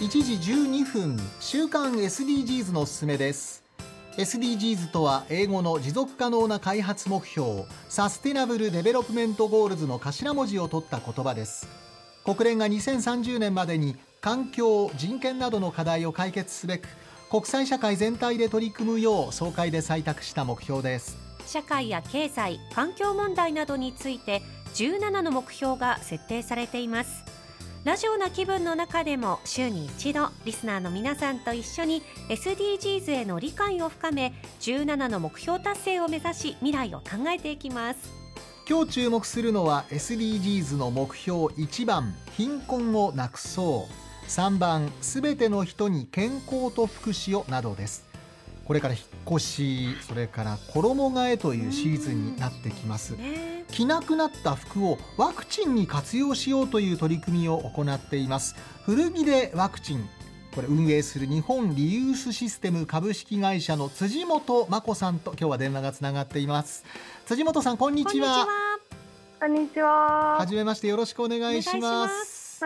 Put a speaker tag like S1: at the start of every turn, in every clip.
S1: 1時12分、週刊 SDGs のおすすめです。 SDGs とは英語の持続可能な開発目標サステナブルデベロップメントゴールズの頭文字を取った言葉です。国連が2030年までに環境・人権などの課題を解決すべく国際社会全体で取り組むよう総会で採択した目標です。
S2: 社会や経済、環境問題などについて17の目標が設定されています。ラジオな気分の中でも週に一度リスナーの皆さんと一緒に SDGs への理解を深め17の目標達成を目指し未来を考えていきます。
S1: 今日注目するのは SDGs の目標1番、貧困をなくそう、3番、すべての人に健康と福祉をなどです。これから引っ越し、それから衣替えというシーズンになってきます。着なくなった服をワクチンに活用しようという取り組みを行っています。古着でワクチン、これ運営する日本リユースシステム株式会社の辻本真子さんと今日は電話がつながっています。辻本さん、こんにちは。
S3: こんにちは。
S1: はじめまして、よろしくお願いします。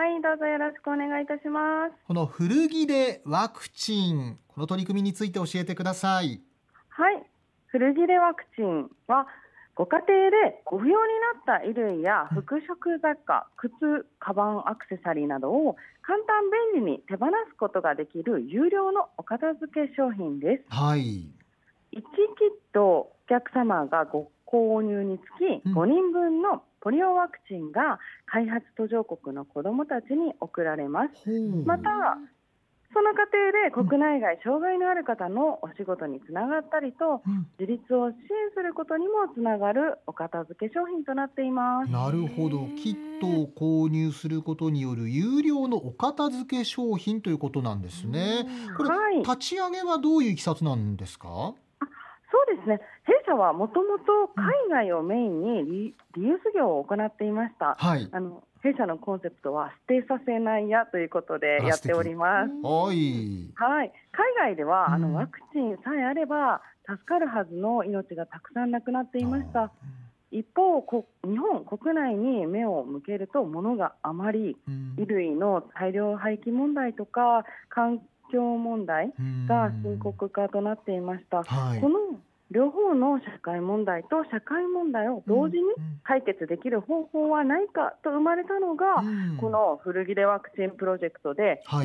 S3: はい、どうぞよろしくお願いいたします。
S1: この古着でワクチン、この取り組みについて教えてください。
S3: はい、古着でワクチンはご家庭でご不要になった衣類や服飾雑貨、靴、カバン、アクセサリーなどを簡単便利に手放すことができる有料のお片付け商品です。
S1: はい。
S3: 1キットお客様がご購入につき5人分のポリオワクチンが開発途上国の子どもたちに送られます。またその過程で国内外障害のある方のお仕事につながったりと、自立を支援することにもつながるお片付け商品となっています。
S1: なるほど。キットを購入することによる有料のお片付け商品ということなんですね。これ、
S3: はい、
S1: 立ち上げはどういういきさつなんですか？
S3: そうですね、弊社はもともと海外をメインにリユース業を行っていました。
S1: はい。
S3: 弊社のコンセプトは捨てさせないやということでやっております。
S1: はい。
S3: はい、海外ではワクチンさえあれば助かるはずの命がたくさんなくなっていました。一方、日本国内に目を向けると物が余り、衣類の大量廃棄問題とか環境問題が深刻化となっていました。
S1: はい。
S3: この両方の社会問題と社会問題を同時に解決できる方法はないかと生まれたのが、この古着でワクチンプロジェクトで、
S1: はい、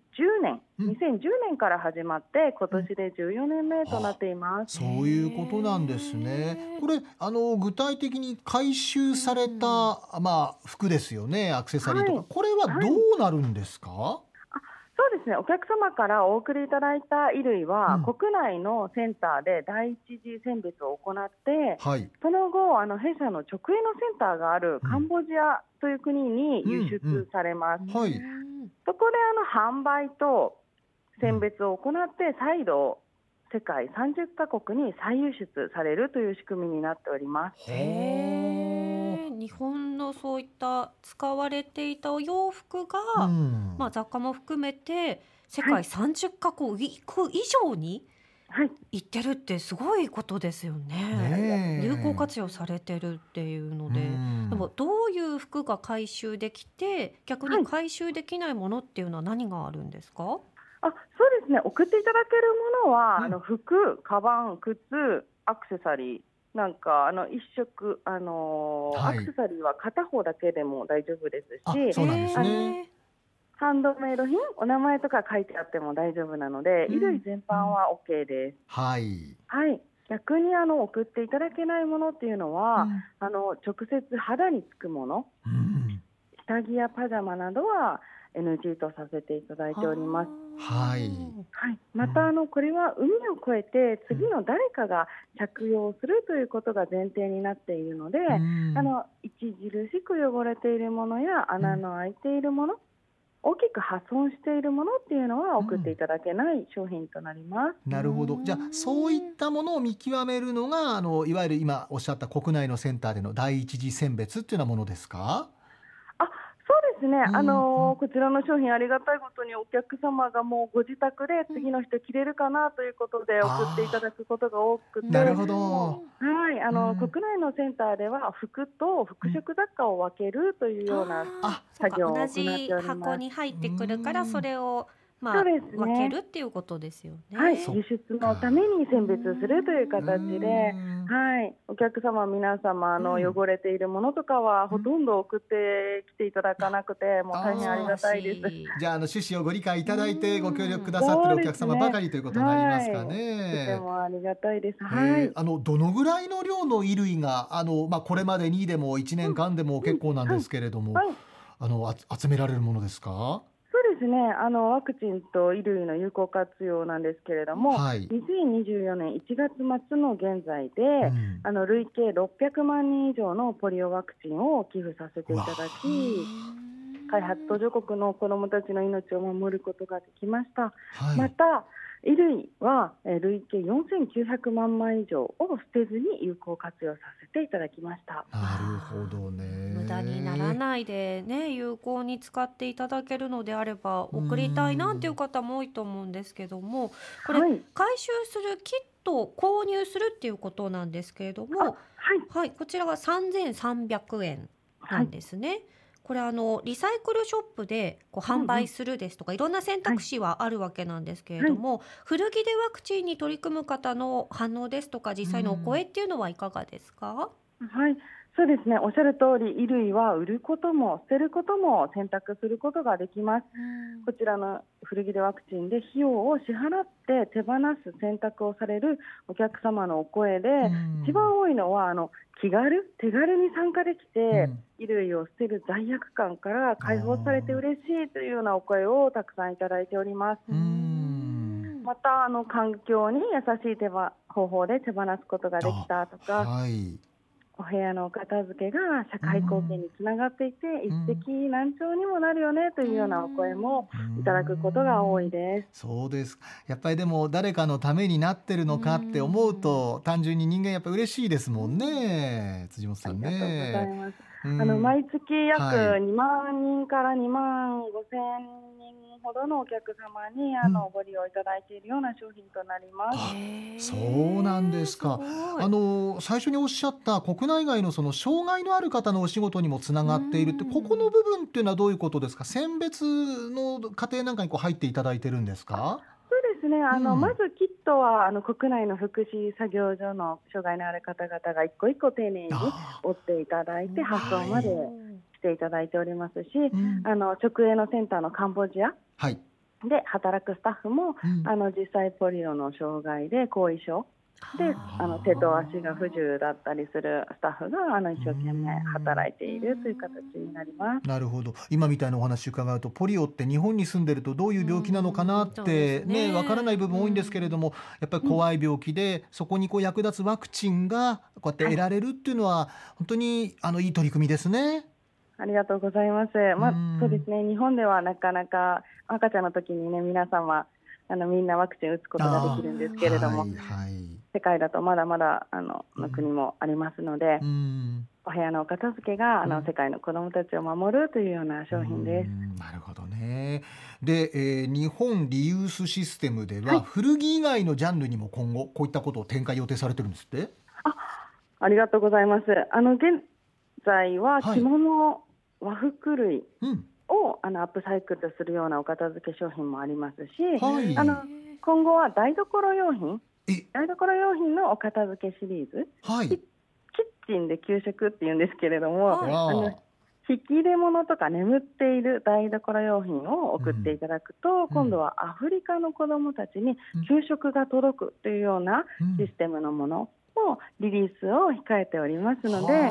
S3: 2010年から始まって今年で14年目となっています。
S1: そういうことなんですね。これ具体的に回収された、服ですよね、アクセサリーとか、
S3: はい、
S1: これはどうなるんですか？
S3: そうですね、お客様からお送りいただいた衣類は、国内のセンターで第一次選別を行って、
S1: はい、
S3: その後弊社の直営のセンターがあるカンボジアという国に輸出されます。
S1: はい、
S3: そこで販売と選別を行って再度世界30カ国に再輸出されるという仕組みになっております。
S2: 日本のそういった使われていたお洋服が、雑貨も含めて世界30カ国以上に行ってるってすごいことですよね。有効活用されてるっていうので、でもどういう服が回収できて逆に回収できないものっていうのは何があるんですか？
S3: そうですね、送っていただけるものは、服、カバン、靴、アクセサリーなんか一色アクセサリーは片方だけでも大丈夫ですし、
S1: そうなんですね。
S3: ハンドメイド品、お名前とか書いてあっても大丈夫なので、衣類全般は OK です。
S1: はい。
S3: はい。逆に送っていただけないものっていうのは、直接肌につくもの、下着やパジャマなどはNG とさせていただいております。
S1: はい。
S3: はい、またこれは海を越えて次の誰かが着用するということが前提になっているので、著しく汚れているものや穴の開いているもの、大きく破損しているものっていうのは送っていただけない商品となります。
S1: なるほど。じゃあそういったものを見極めるのがいわゆる今おっしゃった国内のセンターでの第一次選別っていうようなものですか？
S3: そうでですね、こちらの商品ありがたいことにお客様がもうご自宅で次の人着れるかなということで送っていただくことが多くて、
S1: なるほど。
S3: はい、国内のセンターでは服と服飾雑貨を分けるというような作業を行っております。
S2: 同じ箱に入ってくるからそれを
S3: そうですね、
S2: 分けるっていうことですよね。
S3: はい、輸出のために選別するという形で、はい、お客様皆様汚れているものとかはほとんど送ってきていただかなくて、もう大変ありがたいです。
S1: じゃあ趣旨をご理解いただいてご協力くださっているお客様ばかりということになりますかね。
S3: はい、とてもありがたいです。はい、
S1: どのぐらいの量の衣類がこれまでにでも1年間でも結構なんですけれども、集められるものですか？
S3: そうですね、ワクチンと衣類の有効活用なんですけれども、2024年1月末の現在で、累計600万人以上のポリオワクチンを寄付させていただき、開発途上国の子どもたちの命を守ることができました。また衣類は累計4900万枚以上を捨てずに有効活用させていただきました。
S1: なるほどね。
S2: 無駄にならないでね、有効に使っていただけるのであれば送りたいなっていう方も多いと思うんですけども、これ、回収するキットを購入するっていうことなんですけれども、こちらは3300円なんですね。これリサイクルショップで販売するですとか、いろんな選択肢はあるわけなんですけれども、古着でワクチンに取り組む方の反応ですとか実際のお声っていうのはいかがですか？
S3: はい、そうですね、おっしゃる通り衣類は売ることも捨てることも選択することができます。こちらの古着でワクチンで費用を支払って手放す選択をされるお客様のお声で、一番多いのは手軽に参加できて、衣類を捨てる罪悪感から解放されて嬉しいというようなお声をたくさんいただいております。また環境に優しい方法で手放すことができたとか、お部屋のお片付けが社会貢献につながっていて、一石何鳥にもなるよねというようなお声もいただくことが多いです。
S1: そうです。やっぱりでも誰かのためになってるのかって思うと、単純に人間やっぱ嬉しいですもんね、辻本さんね。
S3: ありがとうございます。毎月約2万人から2万5千人ほどのお客様にご利用いただいているような商品となります。
S1: そうなんですか。最初におっしゃった国内外のその障害のある方のお仕事にもつながっているって、ここの部分っていうのはどういうことですか？選別の過程なんかに入っていただいてるんですか？
S3: そうですね、まずキットは国内の福祉作業所の障害のある方々が一個一個丁寧に折っていただいて発送までしていただいておりますし、直営のセンターのカンボジアで働くスタッフも、実際ポリオの障害で後遺症で手と足が不自由だったりするスタッフが一生懸命働いているという形になります。
S1: なるほど。今みたいなお話伺うと、ポリオって日本に住んでるとどういう病気なのかなってね、わからない部分多いんですけれども、やっぱり怖い病気で、そこに役立つワクチンがこうやって得られるっていうのは、本当にいい取り組みですね。
S3: ありがとうございます。そうですね、日本ではなかなか赤ちゃんの時にね、皆様みんなワクチン打つことができるんですけれども、世界だとまだまだの国もありますので、お部屋のお片付けが世界の子どもたちを守るというような商品です。
S1: なるほどね。で、日本リユースシステムでは、古着以外のジャンルにも今後こういったことを展開予定されてるんですって？
S3: ありがとうございます。現在は着物、和服類をアップサイクルするようなお片付け商品もありますし、今後は台所用品のお片付けシリーズ、キッチンで給食っていうんですけれども、引き出物とか眠っている台所用品を送っていただくと、今度はアフリカの子どもたちに給食が届くというようなシステムのものをリリースを控えておりますので、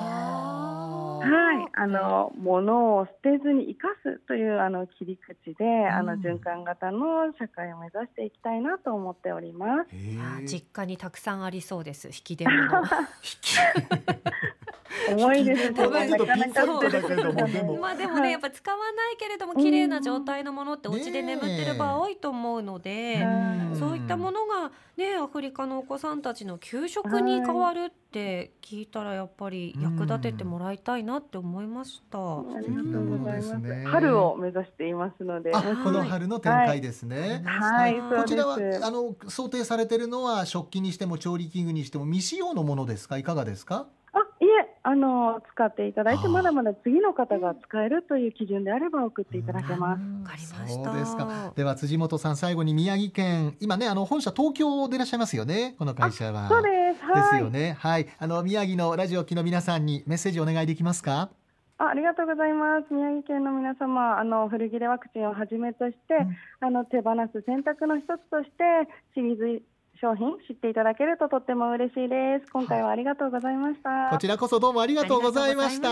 S3: 物を捨てずに生かすという切り口で、循環型の社会を目指していきたいなと思っております。
S2: 実家にたくさんありそうです、引き出物。
S3: 重いですね。
S1: ちょっとピンポイントだけども、でも
S2: まあでもね、やっぱ使わないけれども綺麗な状態のものってお家で眠ってる場合多いと思うので、そういったものがね、アフリカのお子さんたちの給食に変わるって聞いたらやっぱり役立ててもらいたいなって思いました。
S3: ありがとうございます。春を目指していますので、
S1: この春の展開ですね。
S3: はい、
S1: こちらは想定されているのは食器にしても調理器具にしても未使用のものですか？いかがですか？
S3: いえ、使っていただいて、まだまだ次の方が使えるという基準であれば送っていただけます。
S2: わかりました。
S1: そうですか。では辻本さん、最後に宮城県、今ね本社東京でいらっしゃいますよね、この会社は。
S3: そうです。はい、
S1: ですよね。はい。宮城のラジオ機の皆さんにメッセージお願いできますか？
S3: ありがとうございます。宮城県の皆様、古切れワクチンをはじめとして、手放す選択の一つとしてシリーズ商品知っていただけるととっても嬉しいです。今回はありがとうございました。
S1: こちらこそどうもありがとうございました。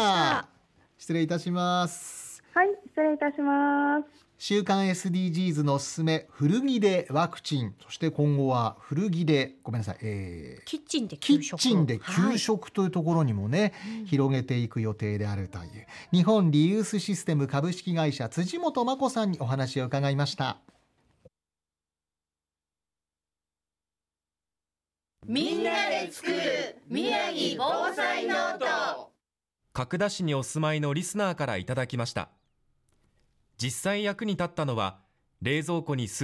S1: 失礼いたします。
S3: はい、失礼いたします。
S1: 週刊 SDGs のおすすめ古着でワクチン、そして今後は古着でキッチンで給食というところにもね、広げていく予定であるという日本リユースシステム株式会社辻本真子さんにお話を伺いました。
S4: みんなで作る宮城防災ノート。
S5: 角田市にお住まいのリスナーからいただきました。実際役に立ったのは冷蔵庫に